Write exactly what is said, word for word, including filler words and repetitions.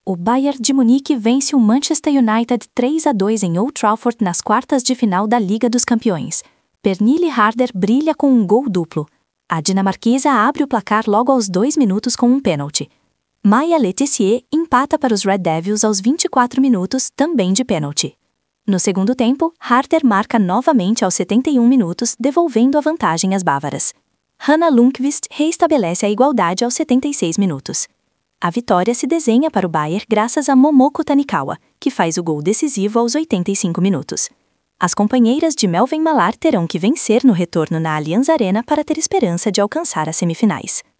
O Bayern de Munique vence o Manchester United três a dois em Old Trafford nas quartas de final da Liga dos Campeões. Pernille Harder brilha com um gol duplo. A dinamarquesa abre o placar logo aos dois minutos com um pênalti. Maya Le Tissier empata para os Red Devils aos vinte e quatro minutos, também de pênalti. No segundo tempo, Harder marca novamente aos setenta e um minutos, devolvendo a vantagem às bávaras. Hanna Lundqvist reestabelece a igualdade aos setenta e seis minutos. A vitória se desenha para o Bayern graças a Momoko Tanikawa, que faz o gol decisivo aos oitenta e cinco minutos. As companheiras de Melvin Mallard terão que vencer no retorno na Allianz Arena para ter esperança de alcançar as semifinais.